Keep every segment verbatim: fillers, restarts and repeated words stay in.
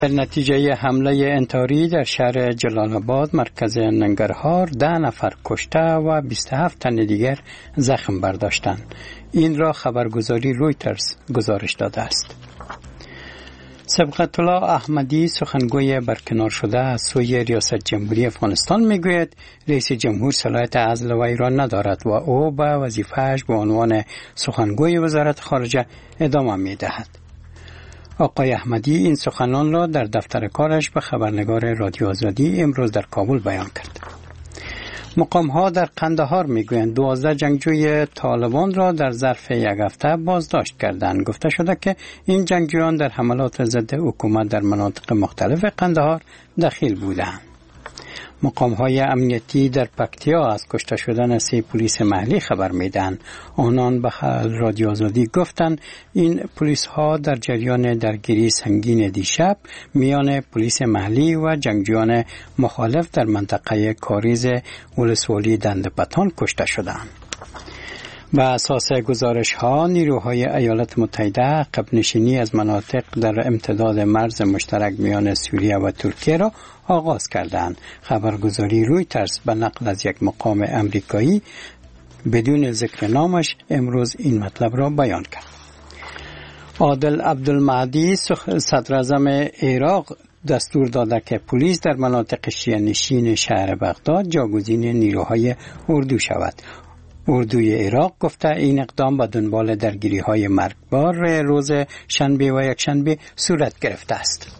در نتیجه حمله انتحاری در شهر جلال آباد مرکز ننگرهار ده نفر کشته و بیست و هفت تن دیگر زخم برداشتند. این را خبرگزاری رویترز گزارش داده است. سبقت الله احمدی سخنگوی برکنار شده از سوی ریاست جمهوری افغانستان میگوید رئیس جمهور صلاحیت عزل وی را ندارد و او به وظیفه‌اش به عنوان سخنگوی وزارت خارجه ادامه میدهد. آقای احمدی این سخنان را در دفتر کارش به خبرنگار رادیو آزادی امروز در کابل بیان کرد. مقام ها در قندهار میگویند دوازده جنگجوی طالبان را در ظرف یک هفته بازداشت کردند. گفته شده که این جنگجویان در حملات ضد حکومت در مناطق مختلف قندهار دخیل بودند. مقام های امنیتی در پکتیا از کشته شدن سه پلیس محلی خبر میدن. آنان به رادیو آزادی گفتند این پلیس ها در جریان درگیری سنگین دیشب میان پلیس محلی و جنگجویان مخالف در منطقه کاریز ولسوالی دندپتان کشته شدند. به اساس گزارش ها نیروهای ایالات متحده عقب نشینی از مناطق در امتداد مرز مشترک میان سوریه و ترکیه را آغاز کردند. خبرگزاری رویترز به نقل از یک مقام امریکایی بدون ذکر نامش امروز این مطلب را بیان کرد. عادل عبدالمهدی صدر اعظم عراق دستور داده که پلیس در مناطق شیعه نشین شهر بغداد جاگزین نیروهای اردو شود. اردوی عراق گفته این اقدام به دنبال درگیری های مرگبار روز شنبه و یک شنبه صورت گرفته است.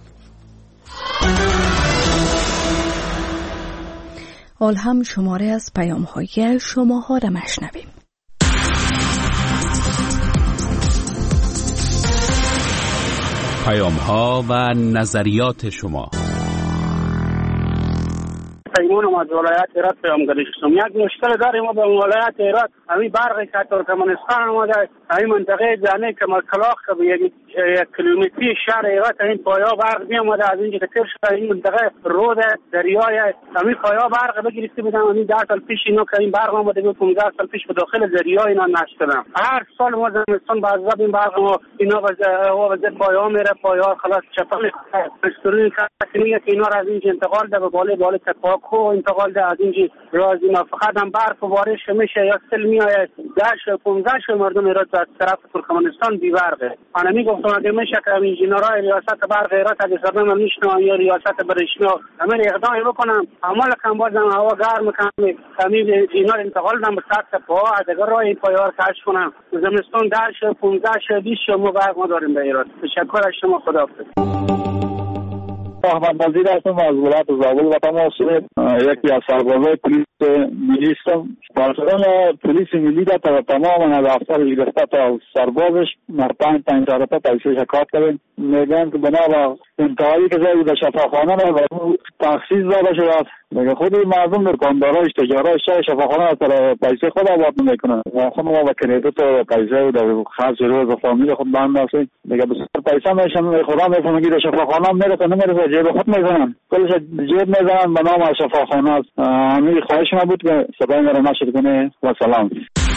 حال هم شماره از پیام های شما ها را مشنویم. پیام ها و نظریات شما. پیمون ما از ولایت هرات پیام گذاشتم. یک مشکل داریم ما به ولایت هرات، همین برقی که ترکمنستان اومده، همین منطقه جانه که کلاخ که به یک کیلومتری شهر هرات این پایا برق می اومده، از اینجا که تر شده این منطقه رود دریای همین پایا برق بگیرسته بودن. همین ده سال پیش اینا که این برق اومده بود پانزده سال پیش به داخل دریای اینا نشدن. هر سال ما زمستان باز این برق ما اینا واسه پایا میره، پایا خلاص چپل استورین که میگه که اینا را از اینجا انتقال ده به بالا بالا تپاک و انتقال ده از اینجا رازی ما فقط هم برق و بارش میشه یا سل میآید ده پانزده مردم ایراد از طرف ترکمنستان بی برقه. انا میگفتم اگه میشه که انجینرهای ریاست برق ایراد اگه سرنم میشنن یا ریاست برشنا همین اقدامی بکنم عمل کم بازم هوا گرم کنم همین اینا انتقال دم به سطح پا از اگر راه این پایار کش کنم زمستان ده شه پانزده شه بیست شه ما برق ما داریم به ایراد. تشکر از شما، خداحافظ. احمد نظیر هستم از ولایت زابل و تماس یکی از سربازای پلیس ملی هستم. پاسداران پلیس ملی در تمام از افسر گرفته تا سربازش مرتين پنج طرفه تحصیل شکایت کردیم. میگن که بنا به انتهایی که زایی در شفاخانه را تخصیص داده شده است. میگه خود مردم دکانداراش تجارش شفاخانه را سر پیسه خود آباد میکنن و خود ما با کریدیت و پیسه و در خرج روز فامیل خود بند هستیم. میگه بسیار پیسه میشن خدا میفهمه که در شفاخانه میرسه نمیرسه جیب خود میزنن، کلش جیب میزنن به نام شفاخانه است. همین خواهش ما بود که صدای ما را نشر کنه و سلام.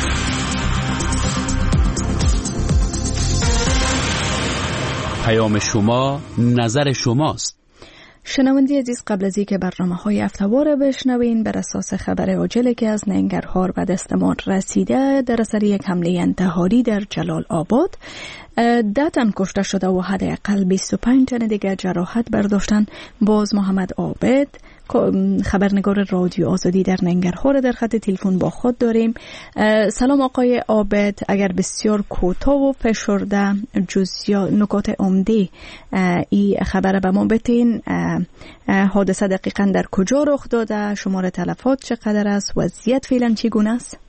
پیام شما نظر شماست. شنوندی عزیز، قبل از اینکه برنامه‌های هفته‌وار بشنوین، بر اساس خبر عاجلی که از ننگرهار به دستمان رسیده، در اثر یک حمله انتحاری در جلال آباد ده تن کشته شده و حداقل بیست و پنج تن دیگر جراحت برداشتن. باز محمد عابد خبرنگار رادیو آزادی در ننگرهار در خط تلفن با خود داریم. سلام آقای عابد، اگر بسیار کوتاه و فشرده جزئیات نکات عمده این خبر به ما بتین، حادثه دقیقاً در کجا رخ داده، شمار تلفات چقدر است، وضعیت فعلا چگونه است؟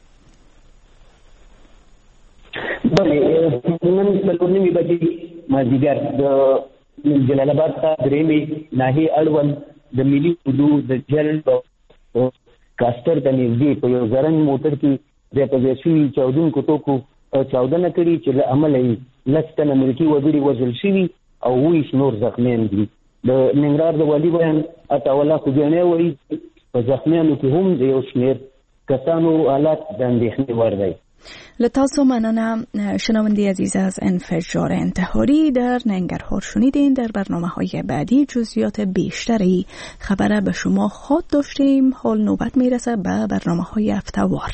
بله، من بلونی بجی مازیګر د جلال آباد ته درېمې ناحیې اړوند د ملي اردو د جلد کاستر ته نږدې په یو زرنګ موټر کې د پولیسي چاودونکو توکو چاودنه کړې چې له امله یې لس تنه ملکي وګړي وژل شوي او اوویشت نور زخمیان دي. د ننګرهار د والي بیان عطاالله خوجاني وایي په زخمیانو کې هم د یو شمېر کسانو حالات د اندېښنې وړ دی. لطاسو منانم. شنوندی عزیز از انفجار انتحاری در ننگرهار شنیدین. در برنامه های بعدی جزئیات بیشتری خبره به شما خواهد داشتیم. حال نوبت میرسه به برنامه های هفته‌وار.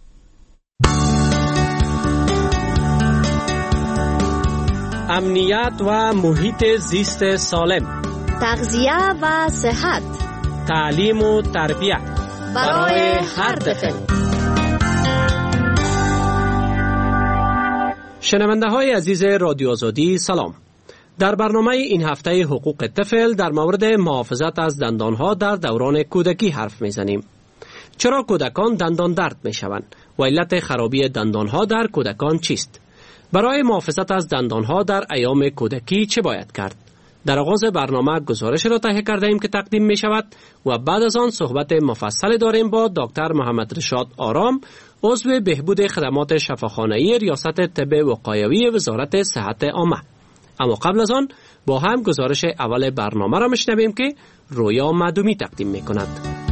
امنیت و محیط زیست سالم، تغذیه و صحت، تعلیم و تربیت برای هر طفل. شنونده های عزیز رادیو آزادی سلام. در برنامه این هفته حقوق طفل در مورد محافظت از دندانها در دوران کودکی حرف میزنیم. چرا کودکان دندان درد میشوند و علت خرابی دندانها در کودکان چیست؟ برای محافظت از دندانها در ایام کودکی چه باید کرد؟ در آغاز برنامه گزارش را تهیه کرده ایم که تقدیم می شود و بعد از آن صحبت مفصل داریم با دکتر محمد رشاد آرام، عضو بهبود خدمات شفاخانه‌ای ریاست طب وقایوی وزارت صحت عامه. اما قبل از آن با هم گزارش اول برنامه را میشنویم که رویا معدومی تقدیم می کند.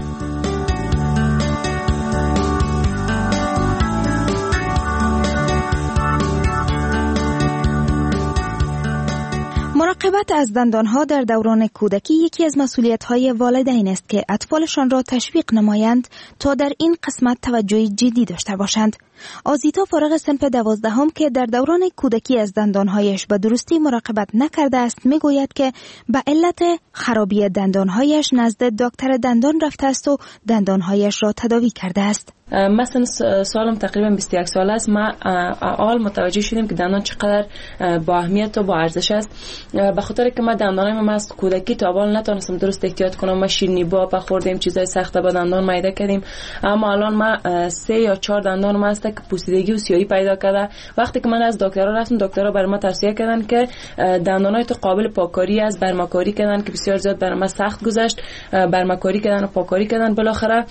مراقبت از دندانها در دوران کودکی یکی از مسئولیت‌های والدین است که اطفالشان را تشویق نمایند تا در این قسمت توجه جدی داشته باشند. آزیتا فارغ صنف دوازدهم که در دوران کودکی از دندانهایش به درستی مراقبت نکرده است میگوید که به علت خرابی دندانهایش نزد دکتر دندان رفته است و دندانهایش را تداوی کرده است. مثلا سالم تقریبا بیست و یک ساله است. ما آل متوجه شدیم که دندان چقدر با اهمیت و با ارزش است. به خاطر که ما دندانایم ما از کودکی تا اول نتونستم درست احتیاط کنم. ما شیرینی با خوردیم، چیزای سخت با دندان میده کردیم. اما الان ما سه یا چهار دندان ما است که پوسیدگی و سیاهی پیدا کرده. وقتی که من از دکترها رفتم، دکترها برای ما توصیه کردن که دندانای تو قابل پاککاری است، برمکاری کردن که بسیار زیاد برای ما سخت گذشت. برمکاری کردن و پاککاری کردن. بالاخره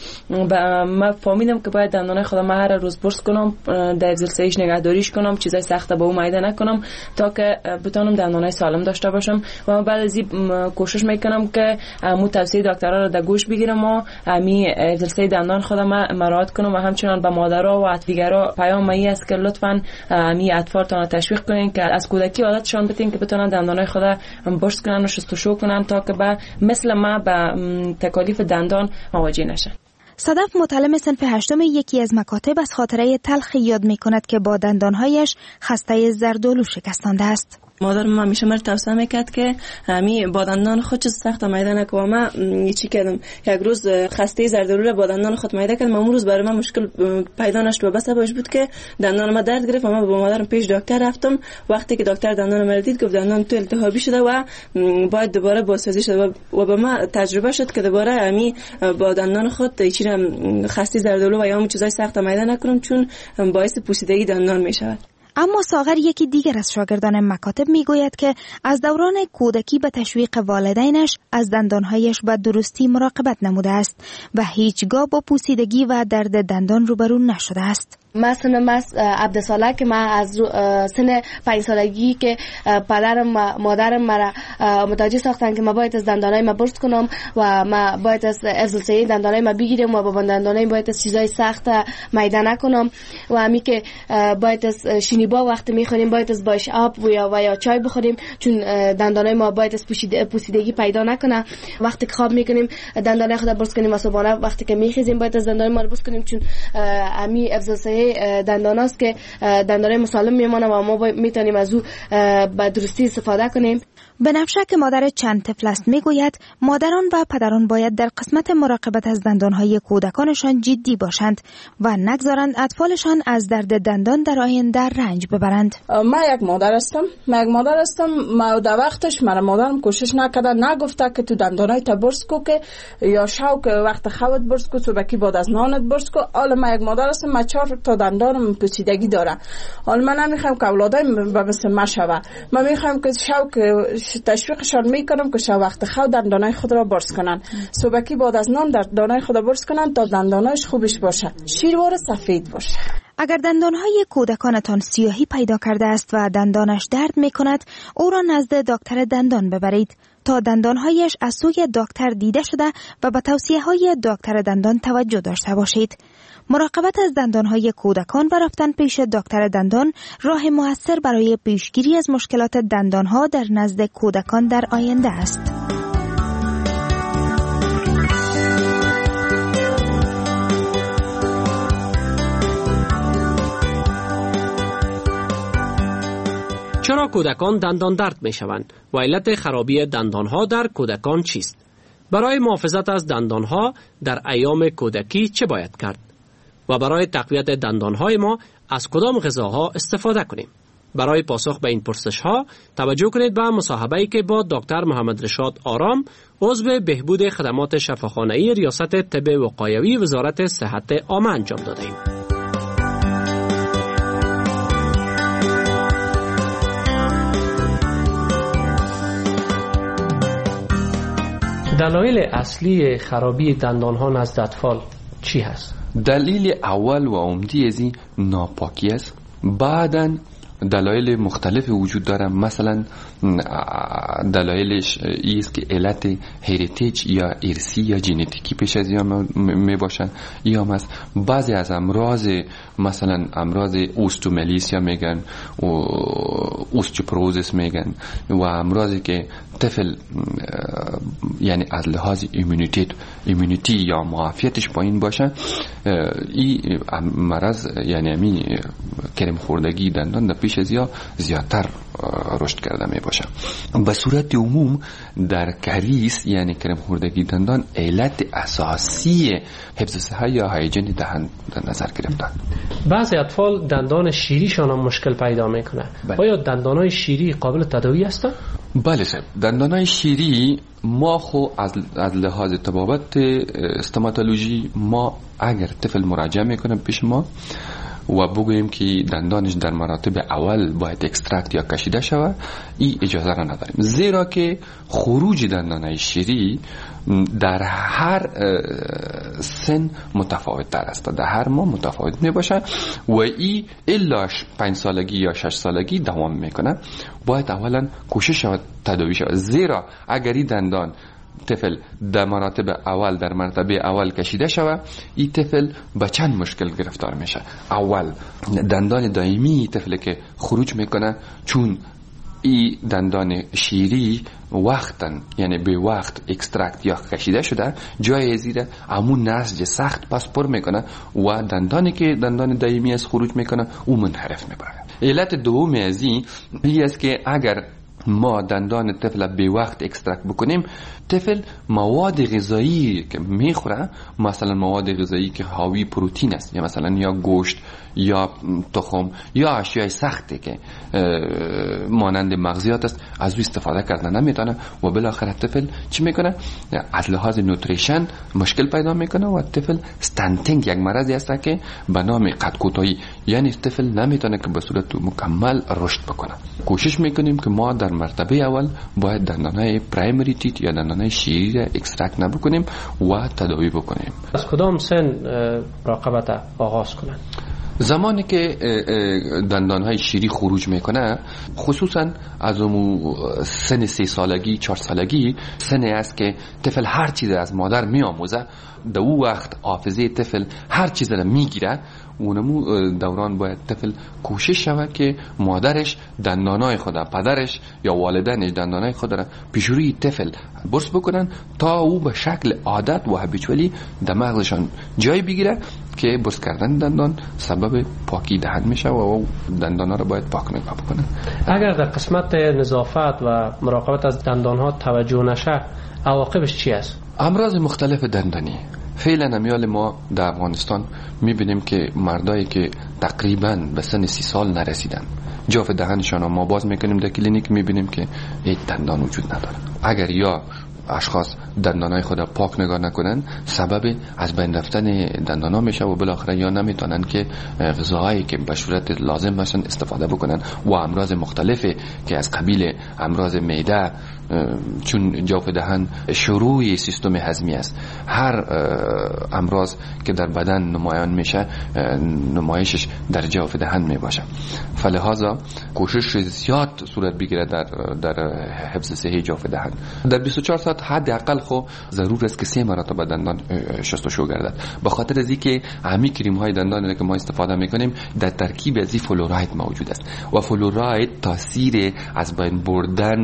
ما فهمیدم که باید دندانای خودم هر روز برس کنم، در زلسه‌ایش نگهداریش کنم، چیزای سخت با او میده نکنم تا که بتونم دندانای سالم داشته باشم. و من بعد از این کوشش میکنم که مو توصیه دکترها را در گوش بگیرم و می زلسه دندان خودم مراعات کنم و همچنان به مادرها و دیگرها پیام می است که لطفاً می اطفالتان تشویق کنین که از کودکی عادتشان بدین که بتونن دندانای خود برس کنن و شستشو کنن تا که به مثل ما به تکالیف دندان مواجه نشن. صدف متعلم صنف هشتم یکی از مکاتب از خاطره تلخی یاد می کند که با دندانهایش خسته زردالو شکستانده است. مادر ما همیشه مرا توصیه میکرد که می با دندان خود چیز سخت میده نکن. و ما چی کردم یک روز خسته زردالو با دندان خود میده کردم. اون روز برای من مشکل پیدا نشد و بس باش بود که دندان ما درد گرفت و من با مادرم پیش دکتر رفتم. وقتی که دکتر دندان ما دید گفت دندان تو التهابی شده و باید دوباره بازسازی شده و به ما تجربه شد که دوباره می با دندان خود چی خسته زردالو و یا چیزای سخت میده نکنم چون باعث پوسیدگی دندان میشود. اما ساغر یکی دیگر از شاگردان مکاتب میگوید که از دوران کودکی به تشویق والدینش از دندانهایش به درستی مراقبت نموده است و هیچگاه با پوسیدگی و درد دندان روبرو نشده است. مثلا من عبدالساله که من از سن پنج سالگی که پدرم مادرم مرا متوجه ساختن که من باید از دندانای ما برس کنم و من باید از ازلسه دندانای ما بگیرم و با دندانای باید از چیزای سخت میده نکنم و همی که باید از شینیبا وقتی میخوریم باید از باش آب و یا و یا چای بخوریم چون دندانای ما باید از پوسیدگی پیدا نکنه. وقتی که خواب میکنیم دندانای خود برس کنیم و صبحانه وقتی که میخیزیم باید از دندانای ما برس کنیم چون همی ازلسه دندان است که دندانای مسالم میمانه و ما میتونیم از او به درستی استفاده کنیم. بنفشه که مادر چند طفل است میگوید مادران و پدران باید در قسمت مراقبت از دندانهای کودکانشان جدی باشند و نگذارند اطفالشان از درد دندان در آینده رنج ببرند. من یک مادر هستم من یک مادر هستم ما در وقتش من مادرم کوشش نکرده نگفته که تو دندانای تا برس کو که یا شو که وقت خوت برس کو صبحی بعد از نانت برس کو. حالا من یک مادر هستم من چهار تا دندانم پوسیدگی داره. حالا من نمیخوام که اولادایم به مثل ما شوه. من میخوام که شو که تشویقشان میکنم که شب وقت خود دندانای خود را برس کنن. صبحی بعد از نان دندانای خود را برس کنن تا دندانایش خوبش باشه، شیروار سفید باشه. اگر دندانهای کودکانتان سیاهی پیدا کرده است و دندانش درد میکند او را نزد دکتر دندان ببرید. تا دندانهایش از سوی دکتر دیده شده و به توصیه های دکتر دندان توجه داشته باشید. مراقبت از دندانهای کودکان و رفتن پیش دکتر دندان راه مؤثر برای پیشگیری از مشکلات دندانها در نزد کودکان در آینده است. چرا کودکان دندان درد می شوند و علت خرابی دندانها در کودکان چیست؟ برای محافظت از دندانها در ایام کودکی چه باید کرد؟ و برای تقویت دندانهای ما از کدام غذاها استفاده کنیم؟ برای پاسخ به این پرسش‌ها توجه کنید به مصاحبه‌ای که با دکتر محمد رشاد آرام، عضو بهبود خدمات شفاخانه‌ای ریاست طب وقایوی وزارت صحت عامه انجام داده‌ایم. دلایل اصلی خرابی دندانها نزد اطفال چی هست؟ دلیل اول و عمده از این ناپاکی است. بعداً دلایل مختلف وجود داره. مثلا دلایلش است که علت هریتیج یا ارثی یا ژنتیکی پیش از این می باشن، یا مثلا بعضی از امراض، مثلا امراض اوستومالیسیا میگن و اوستیوپروزیس میگن و امراضی که طفل یعنی از لحاظ ایمونیتی ایمونیتی یا معافیتش پایین باشه، این مرض یعنی همین کرم خوردگی دندان در پیش از یا زیادتر رشد کرده می باشه. به صورت عموم در کریس یعنی کرم خوردگی دندان علت اساسی حفظ صحت یا هایجین دهان در نظر گرفتن. بعضی اطفال دندان شیریشان هم مشکل پیدا میکنه. آیا دندانهای شیری قابل تداوی هستند؟ بله صاحب، دندانهای شیری ما خو از, از لحاظ طبابت استوماتولوژی ما اگر طفل مراجعه میکنه پیش ما و بگوییم که دندانش در مراتب اول باید اکسترکت یا کشیده شود، این اجازه را نداریم، زیرا که خروج دندانهای شیری در هر سن متفاوت تر است، در هر ما متفاوت می باشه و این الا پنج سالگی یا شش سالگی دوام میکنه. باید اولا کوشش شود تداوی شود، زیرا اگر این دندان طفل در مراتب اول در مرتبه اول کشیده شود، این طفل به چند مشکل گرفتار میشه. اول دندان دائمی طفل که خروج میکنه، چون این دندان شیری وقتاً یعنی به وقت اکسترکت یا کشیده شده، جای زیر همون نسج سخت پس پر میکنه و دندانی که دندان دائمی از خروج میکنه او منحرف میبره. علت دوم از این است که اگر ما دندان طفل به وقت اکسترکت بکنیم، طفل مواد غذایی که میخوره، مثلا مواد غذایی که حاوی پروتئین است، یا مثلا یا گوشت یا تخم یا اشیاء سختی که مانند مغزیات است، از او استفاده کردن نمیتونه و بالاخره طفل چی میکنه؟ از لحاظ نوتریشن مشکل پیدا میکنه و طفل استنتینگ یک مرضی است که به نام قد کوتاهی، یعنی طفل نمیتونه که به صورت مکمل رشد بکنه. کوشش میکنیم که ما در مرتبه اول باید دندانهای پرایمری تیت یا دندانهای شیری را اکسترکت نبکنیم و تداوی بکنیم. از کدام سن مراقبت آغاز کنن؟ زمانی که دندانهای شیری خروج میکنه، خصوصا از اون سن سه سالگی چهار سالگی سنی است که طفل هر چیز از مادر میآموزه، در اون وقت حافظه طفل هر چیز را میگیره. اونمو دوران باید طفل کوشش شود که مادرش دندانای خود، پدرش یا والدینش دندانای خود را پیش روی طفل برس بکنن تا او به شکل عادت و هابیچوالی در مغزشان جای بگیره که برس کردن دندان سبب پاکی دهان میشه و دندانا را باید پاک نگاه بکنن. اگر در قسمت نظافت و مراقبت از دندانها توجه نشه، عواقبش چی است؟ امراض مختلف دندانی. فعلا امیال ما در افغانستان میبینیم که مردایی که تقریبا به سن سی سال نرسیدن، جاف دهنشان ما باز میکنیم در کلینیک، میبینیم که هیچ دندان وجود نداره. اگر یا اشخاص دندانای خود پاک نگاه نکنن، سبب از بین رفتن دندانا میشه و بالاخره یا نمیتونن که غذاهایی که به صورت لازم باشن استفاده بکنن و امراض مختلفی که از قبیل امراض معده، چون جوف دهن شروع سیستم هضمی است. هر امراض که در بدن نمایان میشه نمایشش در جوف دهن می باشه. فلهذا کوشش زیاد صورت بگیره در در حفظ صحی جوف دهن. در بیست و چهار ساعت حداقل خو ضرور است که سه مرتبه دندان شستشو گردد. به خاطر از اینکه همه کریم های دندان که ما استفاده میکنیم در ترکیب از فلوراید موجود است و فلوراید تاثیر از بین بردن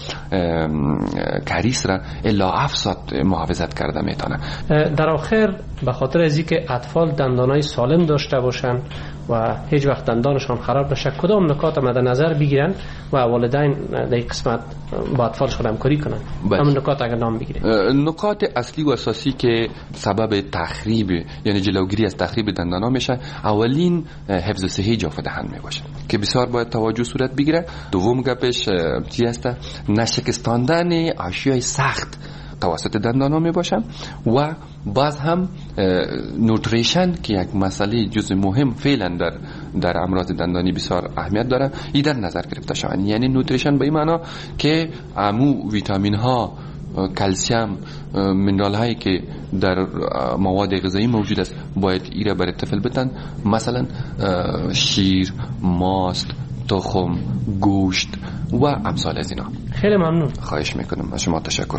کریس را الا افساد محافظت کرده میتونه. در آخر به خاطر از اینکه اطفال دندانای سالم داشته باشن و هیچ وقت دندانشان خراب نشه، کدام نکات مد نظر بگیرن و والدین در این قسمت با اطفالشون همکاری کنن؟ همون نکات اگر نام بگیرید. نکات اصلی و اساسی که سبب تخریب یعنی جلوگیری از تخریب دندانا میشه، اولین حفظ صحی جوف دهن می باشه که بسیار باید توجه صورت بگیره. دوم گپش چی است؟ نشکستاندن اشیاء سخت توسط دندانا می باشه و باز هم نوتریشن که یک مسئله جزء مهم فعلا در در امراض دندانی بسیار اهمیت داره، این در نظر گرفته شود. یعنی نوتریشن به این معنا که امو ویتامین ها، کلسیم، منرال هایی که در مواد غذایی موجود است باید ایره برای طفل بدن، مثلا شیر، ماست، تخم، گوشت و امثال از اینا. خیلی ممنون. خواهش میکنم. از شما تشکر.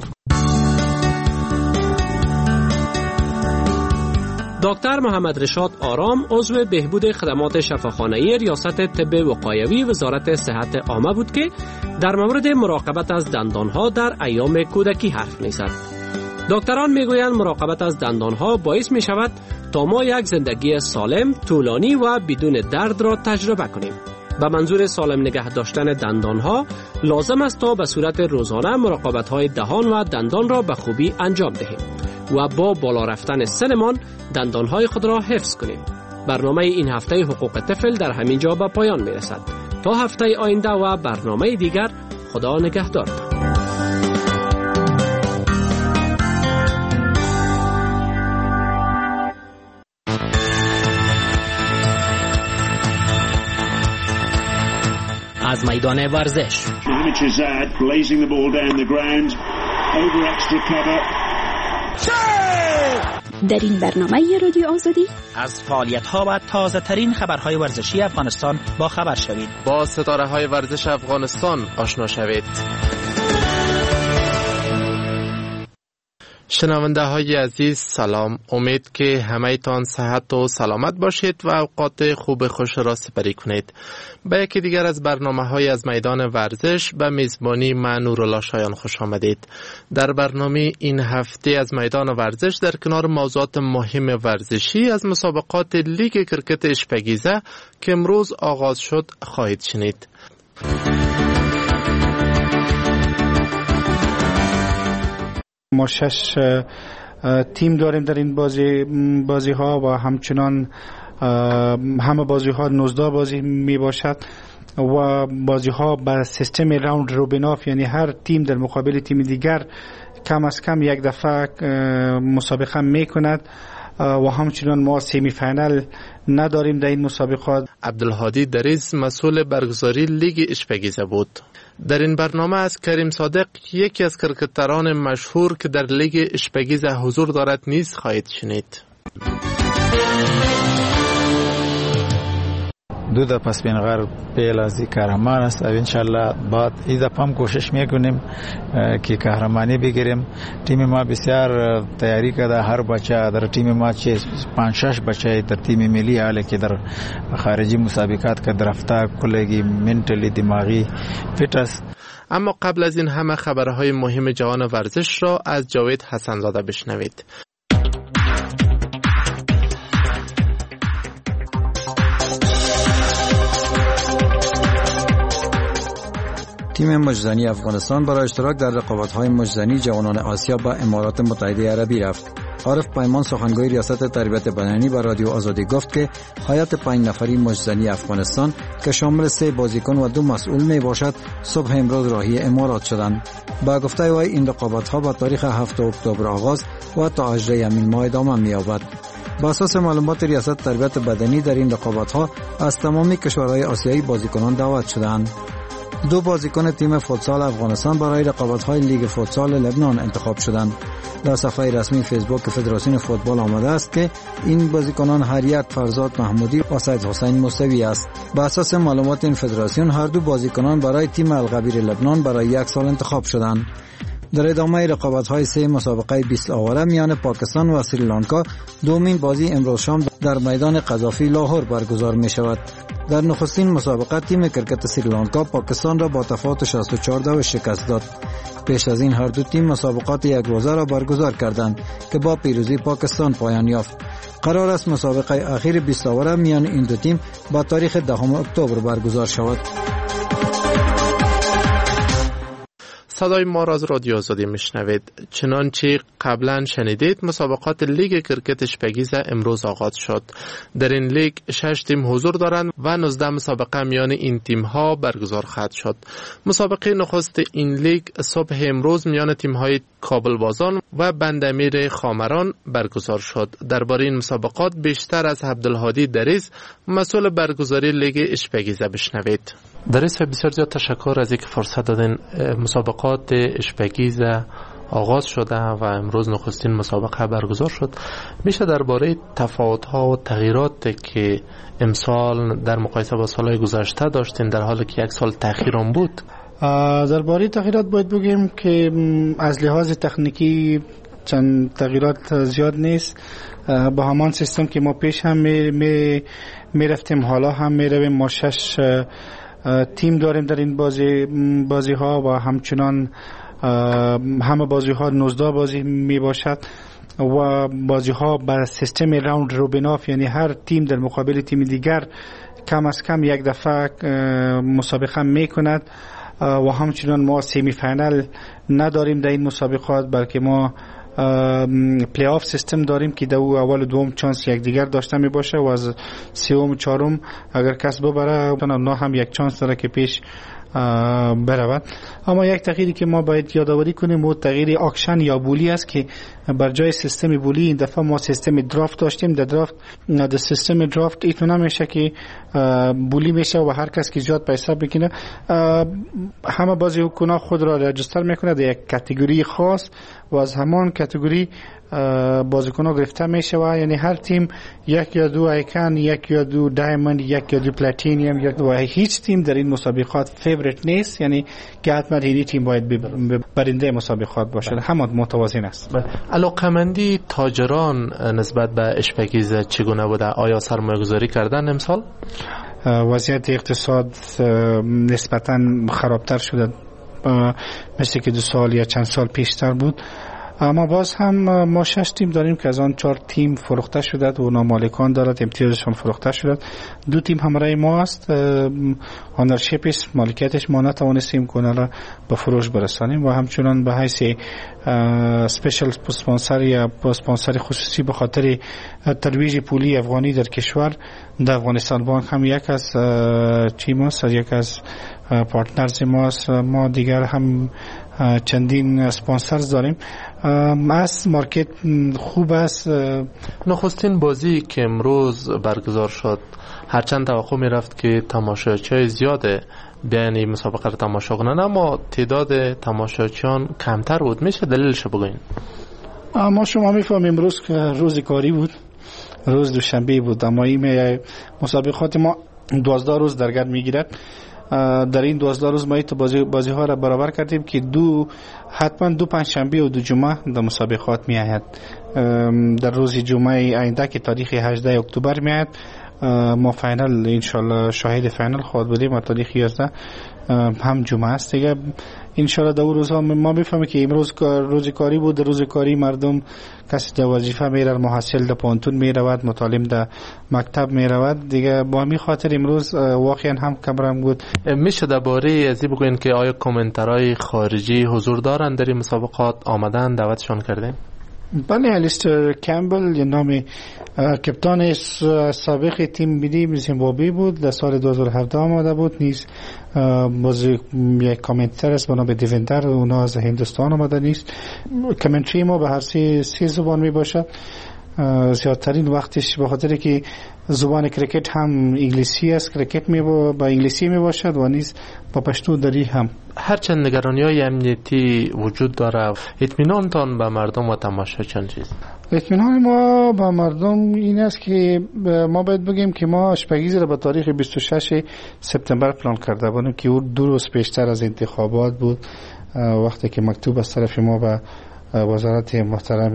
دکتر محمد رشاد آرام عضو بهبود خدمات شفاخانه‌ای ریاست طب وقایوی وزارت صحت عامه بود که در مورد مراقبت از دندانها در ایام کودکی حرف می‌زد. دکتران میگویند مراقبت از دندانها باعث می شود تا ما یک زندگی سالم، طولانی و بدون درد را تجربه کنیم. به منظور سالم نگه داشتن دندانها لازم است تا به صورت روزانه مراقبت‌های دهان و دندان را به خوبی انجام دهیم و با بالا رفتن سنمان دندانهای خود را حفظ کنیم. برنامه این هفته حقوق طفل در همین جا به پایان می رسد. تا هفته آینده و برنامه دیگر، خدا نگهدارتان. از میدان ورزش در این برنامه رادیو آزادی از فعالیت‌ها و تازه ترین خبرهای ورزشی افغانستان با خبر شوید. با ستاره های ورزش افغانستان آشنا شوید. شنونده های عزیز سلام، امید که همه تان صحت و سلامت باشید و اوقات خوب خوش را سپری کنید. به یکی دیگر از برنامه های از میدان ورزش به میزبانی من نورالله شایان خوش آمدید. در برنامه این هفته از میدان ورزش در کنار موضوعات مهم ورزشی از مسابقات لیگ کرکت اشپگیزه که امروز آغاز شد خواهید شنید. ما شش تیم داریم در این بازی بازی ها و همچنان همه بازی ها نوزده بازی می باشد و بازی ها به سیستم راوند روبین آف، یعنی هر تیم در مقابل تیم دیگر کم از کم یک دفعه مسابقه می کند و همچنان ما سیمی فینال نداریم در این مسابقات. عبدالهادی دریز مسئول برگزاری لیگ اشپگیزه بود. در این برنامه از کریم صادق، یکی از کرکتران مشهور که در لیگ اشپگیزه حضور دارد نیز خواهید شنید. دو دا پس بین غرب پیل از قهرمان است و انشالله بعد ایده پام کوشش میکنیم که قهرمانی بگیریم. تیم ما بسیار تیاری کرده، هر بچه در تیم ما چه پنج شش بچه در تیم ملی حاله که در خارجی مسابقات که درفته کلگی منتلی دماغی فیت است. اما قبل از این همه خبرهای مهم جهان ورزش را از جاوید حسن زاده بشنوید. تیم مجزنی افغانستان برای اشتراک در رقابت‌های مجزنی جوانان آسیا به امارات متحده عربی رفت. عارف پیمان سخنگوی ریاست تربیت بدنی به رادیو آزادی گفت که هیئت پنج نفری مجزنی افغانستان که شامل سه بازیکن و دو مسئول می باشد صبح امروز راهی امارات شدند. با گفته وی این رقابت‌ها با تاریخ هفتم اکتبر آغاز و تا هجدهم همین ماه ادامه می‌یابد. با اساس معلومات ریاست تربیت بدنی در این رقابت‌ها از تمام کشورهای آسیایی بازیکنان دعوت شدند. دو بازیکن تیم فوتسال افغانستان برای رقابت‌های لیگ فوتسال لبنان انتخاب شدند. در صفحه رسمی فیسبوک فدراسیون فوتبال آمده است که این بازیکنان هریت فرزاد محمودی و سید حسین موسوی است. بر اساس معلومات این فدراسیون هر دو بازیکنان برای تیم القبیر لبنان برای یک سال انتخاب شدند. در ادامه رقابت‌های سه مسابقه بیست آوره میان پاکستان و سریلانکا دومین بازی امروز شام در میدان قذافی لاهور برگزار می شود. در نخستین مسابقه تیم کرکت سریلانکا پاکستان را با تفاوت شصت و چهار دو شکست داد. پیش از این هر دو تیم مسابقات یک روزه را برگزار کردند که با پیروزی پاکستان پایان یافت. قرار است مسابقه اخیر بیست آوره میان این دو تیم با تاریخ دهم اکتبر برگزار شود. صدای ما را از رادیو آزادی میشنوید. چنانچه قبلا شنیدید مسابقات لیگ کرکت اشپگیزه امروز آغاز شد. در این لیگ شش تیم حضور دارند و نوزده مسابقه میان این تیم ها برگزار خواهد شد. مسابقه نخست این لیگ صبح امروز میان تیم های کابل بازان و بندامیر خامران برگزار شد. درباره این مسابقات بیشتر از عبدالهادی دریز مسئول برگزاری لیگ اشپگیزه بشنوید. دریز، بسیار زیاد تشکر از اینکه فرصت دادین. مسابقات اشپگیزه آغاز شده و امروز نخستین مسابقه برگزار شد. میشه درباره تفاوت‌ها و تغییراتی که امسال در مقایسه با سالهای گذشته داشتین در حالی که یک سال تأخیر آن بود؟ درباره تغییرات باید بگیم که از لحاظ تکنیکی چند تغییرات زیاد نیست. با همان سیستم که ما پیش هم می, می, می رفتیم حالا هم می رویم. ما شش تیم داریم در این بازی بازی ها و همچنان همه بازی ها نوزده بازی می باشد و بازی ها بر سیستم راوند روبیناف، یعنی هر تیم در مقابل تیم دیگر کم از کم یک دفعه مسابقه می کند و همچنان ما سیمی فاینال نداریم در این مسابقات، بلکه ما پلی آف سیستم داریم که دو اول و دوم چانس یک دیگر داشته می باشه و از سوم و چهارم اگر کس ببره اونا هم یک چانس داره که پیش برود. اما یک تغییری که ما باید یادآوری کنیم و تغییر اکشن یا بولی است که بر جای سیستم بولی این دفعه ما سیستم درافت داشتیم. در درافت در سیستم درافت ایتون نمیشه که بولی میشه و هر کس که زیاد پیسه بکنه همه بازیکن‌ها خود را رجیستر میکنه در یک کاتگوری خاص و از همان کاتگوری بازیکن‌ها گرفته میشه و یعنی هر تیم یک یا دو آیکن، یک یا دو دایموند، یک یا دو پلاتینیوم یا و هیچ تیم در این مسابقات فیوریت نیست، یعنی که حتما این تیم باید برنده مسابقات باشه. همه متوازن است. علاقه‌مندی تاجران نسبت به اشپگیزه چگونه بوده؟ آیا سرمایه‌گذاری کردن امسال؟ وضعیت اقتصاد نسبتاً خرابتر شده مثل که دو سال یا چند سال پیشتر بود، اما باز هم ما شش تیم داریم که از آن چهار تیم فروخته شده و نامالکان دارد، امتیازشون فروخته شده. دو تیم همراه ما است، اونرشیپش مالکیتش ما نتوانستیم کنه را به فروش برسانیم و همچنان به حیث اسپیشل اسپانسر یا اسپانسر خصوصی به خاطر ترویج پولی افغانی در کشور در افغانستان بانک هم یک از تیم است، یک از پارتنرز ما است. ما دیگر هم چندین اسپانسرز داریم. از مارکت خوب است. نخستین بازی که امروز برگزار شد هرچند توقع می رفت که تماشاچی زیاده بیان این مسابقه را تماشا کنند، اما تعداد تماشاچیان کمتر بود. میشه دلیلش بگوین؟ ما شما میفهمیم امروز که روز کاری بود، روز دوشنبه بود، اما این مسابقات ما دوازده روز درگرد میگیرد. در این دوازده روز ما بازی, بازی ها را برابر کردیم که دو حتما دو پنجشنبه و دو جمعه در مسابقات می آید. در روز جمعه آینده که تاریخ هجده اکتبر می آید ما فاینال انشالله شاهد فاینال خواهد بودیم و تاریخ یازده هم جمعه است دیگه. انشالله در روزها ما بفهمیم که امروز روز کاری بود. در روز کاری مردم کسی در وظیفه میره، محصل در پانتون میرود، متعلم در مکتب میرود دیگه. با همین خاطر امروز واقعا هم کمرنگ بود. میشه درباره از این بگوین که آیا کامنترهای خارجی حضور دارن در این مسابقات؟ آمدن دعوتشون کردین؟ بله، الیستر کمبل یه نام کپتان سابق تیم ملی زیمبابوه بود، در سال دو هزار و هفده آمده بود. نیز بازی یک کامنتر است به نام دیوندر، اونا از هندوستان آمده. نیست کامنتری ما به هر سی, سی زبان می باشد. زیادترین وقتش به خاطر که زبان کرکت هم انگلیسی است، کرکت می با, با انگلیسی می باشد و نیز با پشتو دری هم. هرچند نگرانی‌های امنیتی وجود داره، اطمینانتان به مردم و تماشاچیان چیست؟ اطمینان ما با مردم این است که ما باید بگیم که ما اشپگیز را به تاریخ بیست و شش سپتامبر پلان کرده بودیم که او دو روز پیشتر از انتخابات بود، وقتی که مکتوب از طرف ما به وزارت محترم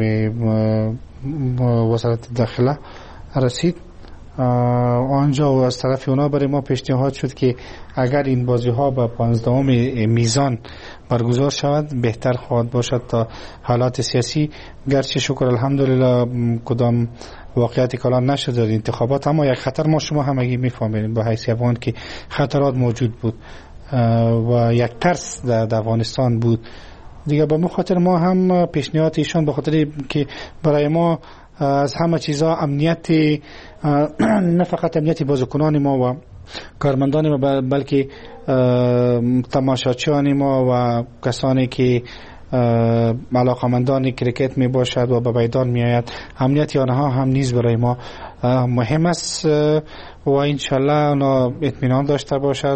وزارت داخله رسید. آنجا و از طرف اونا برای ما پیشنهاد شد که اگر این بازی ها به پانزدهم میزان برگزار شود بهتر خواهد باشد تا حالات سیاسی، گرچه شکر الحمدلله کدام واقعیت کلان نشد در انتخابات، اما یک خطر ما شما همگی میفهمید به حیث افغان که خطرات موجود بود و یک ترس در افغانستان بود دیگه. به خاطر ما هم پیشنهاد ایشان به خاطر که برای ما از همه چیزا امنیت، نه فقط امنیت بازیکنان ما و کارمندان ما بلکه تماشاچیان ما و کسانی که علاقمندان کرکت می باشد و به میدان می آید، امنیت آنها هم نیز برای ما مهم است و انشالله اونا اطمینان داشته باشد.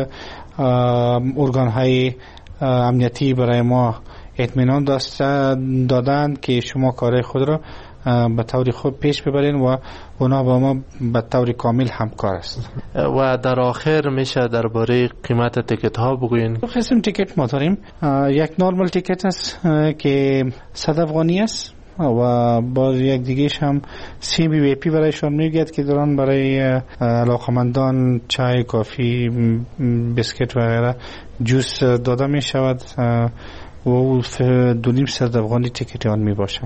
ارگان های امنیتی برای ما اطمینان دادند که شما کار خود را به طور خوب پیش ببرین و اونا با ما به طور کامل همکار است. و در آخر میشه درباره قیمت تیکت ها بگوین؟ قسم تیکت ما داریم، یک نورمال تیکت است که صد افغانی است و با یک دیگهش هم سی بی وی پی برایشان میگید که دارن برای علاقمندان چای، کافی، بسکت و غیره جوس داده می شود و دو نیم صد افغانی تیکت آن می باشد.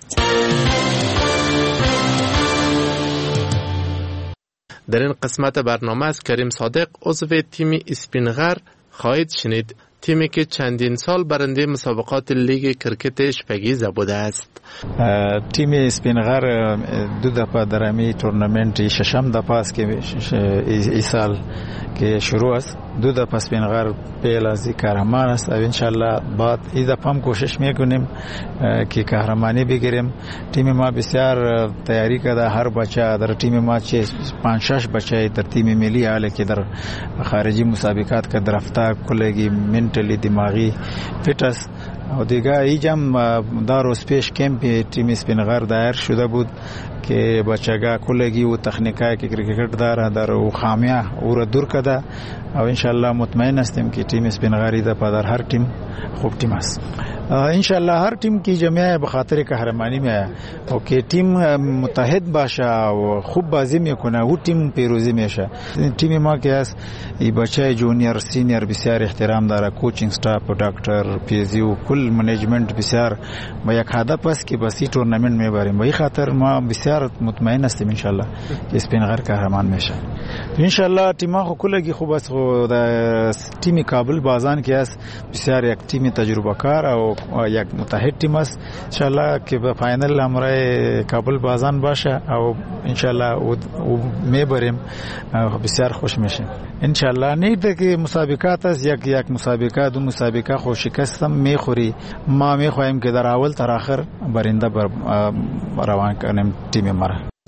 در این قسمت برنامه از کریم صادق عضو تیم اسپینغر خواهید شنید، تیمی که چندین سال برنده مسابقات لیگ کرکت اشپگیز بوده است. تیم اسپینغر دو دفعه در امی تورنمنت ششم دفعه است که ای سال که شروع است. دو دفعه اسپینغر پیل از قهرمان است و انشالله بعد این دفعه هم کوشش میکنیم که قهرمانی بگیریم. تیم ما بسیار تیاری کرده، هر بچه در تیم ما چه پنج شش بچه در تیم ملی حاله که در خارجی مسابقات که درفته کلگی منتلی دماغی فیت است و دیگه ایجام در روز پیش کمپ تیم اسپینغر دایر شده بود که بچگاه کلگی و تکنیکایی که کرکت داره در و خامیه او را دور کرده و انشالله مطمئن هستیم که تیم اسپینغری در پدر هر تیم خوب تیم است. انشالله هر تیم کی جمعه به خاطر قهرمانی میه و که تیم متحد باشه و خوب بازی میکنه او تیم پیروزی میشه. تیم ما که است این بچه جونیور سینیر بسیار احترام داره، کوچینگ استاف، دکتر، پی ایس یو، کل منیجمنت بسیار با یک هدف است که بس تورنمنت میبریم. به این خاطر ما بسیار مطمئن هستیم انشالله که اسپینغر قهرمان میشه. انشالله تیم ما کلگی خوب است و تیم کابل بازان که است بسیار یک تیم تجربه کار و یک متحد تیم است. انشالله که به فاینل امرای کابل بازان باشه و انشالله او میبریم بسیار خوش میشه انشالله. نه که مسابقات است یک یک مسابقه دو مسابقه خو شکست میخوری، ما میخوایم که در اول تا آخر برنده بر روان کنیم تیم ما.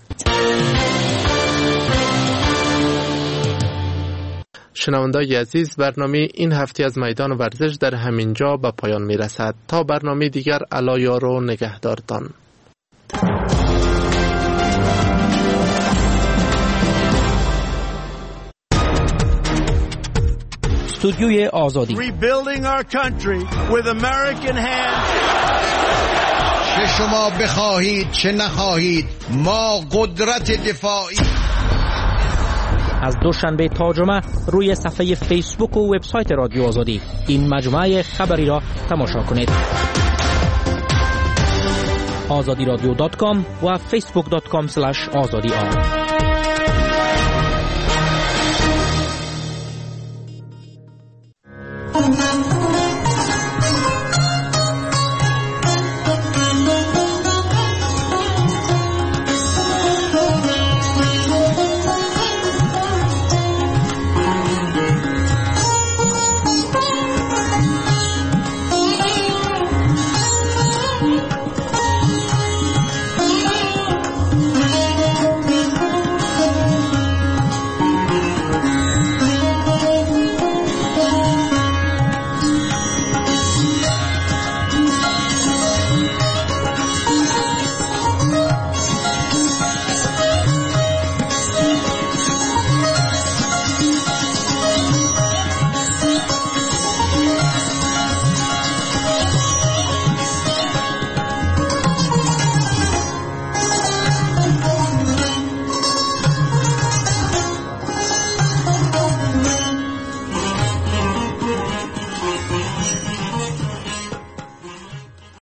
شنوندگان عزیز، برنامه این هفته از میدان ورزش در همین جا به پایان می رسد. تا برنامه دیگر الا یار و نگهدارتان. استودیوی آزادی. Rebuilding our country with American hands. چه شما بخواهید چه نخواهید ما قدرت دفاعی. از دوشنبه تا جمعه روی صفحه فیسبوک و وبسایت رادیو آزادی این مجموعه خبری را تماشا کنید. آزادی رادیو دات کام و فیسبوک دات کام اسلش آزادی آر.